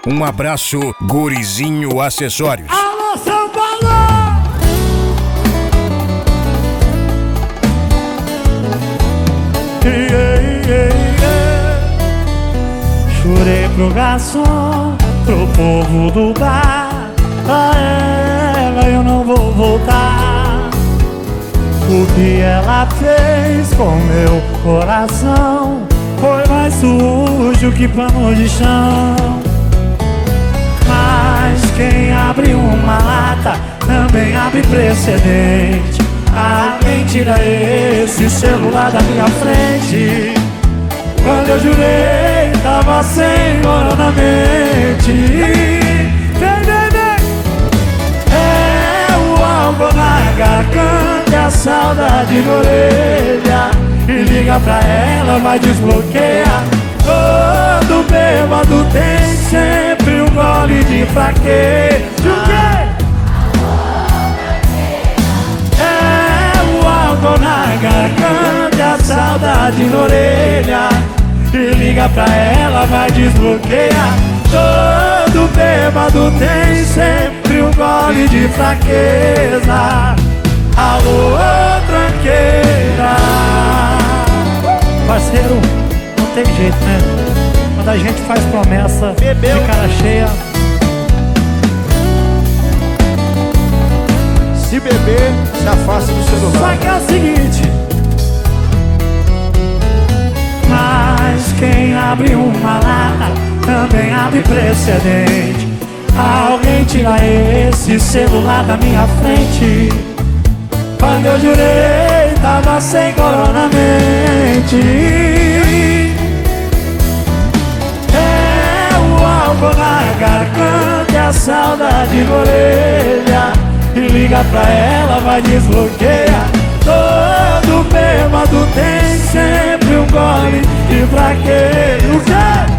Um abraço, Gurizinho Acessórios. Alô, São Paulo! Chorei pro garçom, pro povo do bar. Pra ela eu não vou voltar. O que ela fez com meu coração foi mais sujo que pano de chão. Mas quem abre uma lata também abre precedente. Alguém tira esse celular da minha frente. Quando eu jurei, tava sem dor na mente. Vem, vem, vem. É o álcool na garganta e a saudade na orelha. E liga pra ela, vai desbloquear. Todo bêbado tem sempre um gole de fraqueza. O quê? É o álcool na garganta e a saudade na orelha. E liga pra ela, vai desbloquear. Todo bêbado tem sempre um gole de fraqueza. Alô, tranqueira. Parceiro, não tem jeito, né? Quando a gente faz promessa de cara cheia. Se beber, se afasta do celular. Só que é o seguinte. Mas quem abre uma lata também abre precedente. Alguém tira esse celular da minha frente. Quando eu jurei, tava sem corona na mente. É o álcool na garganta e a saudade na orelha. E liga pra ela, vai desbloquear. Todo bêbado tem sempre um gole de fraqueza. O quê?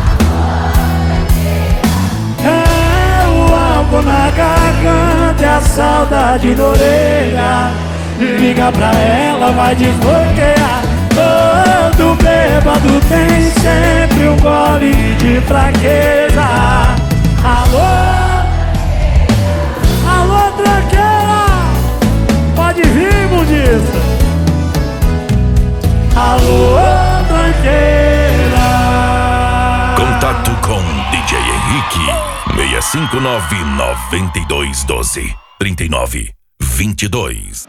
É o álcool na garganta e a saudade na orelha. E liga pra ela, vai desbloquear. Todo bêbado tem sempre um gole de fraqueza. Alô? Alô, tranqueira! Pode vir, mundiça! Alô, tranqueira! Contato com DJ Henrique 659-9212-3922.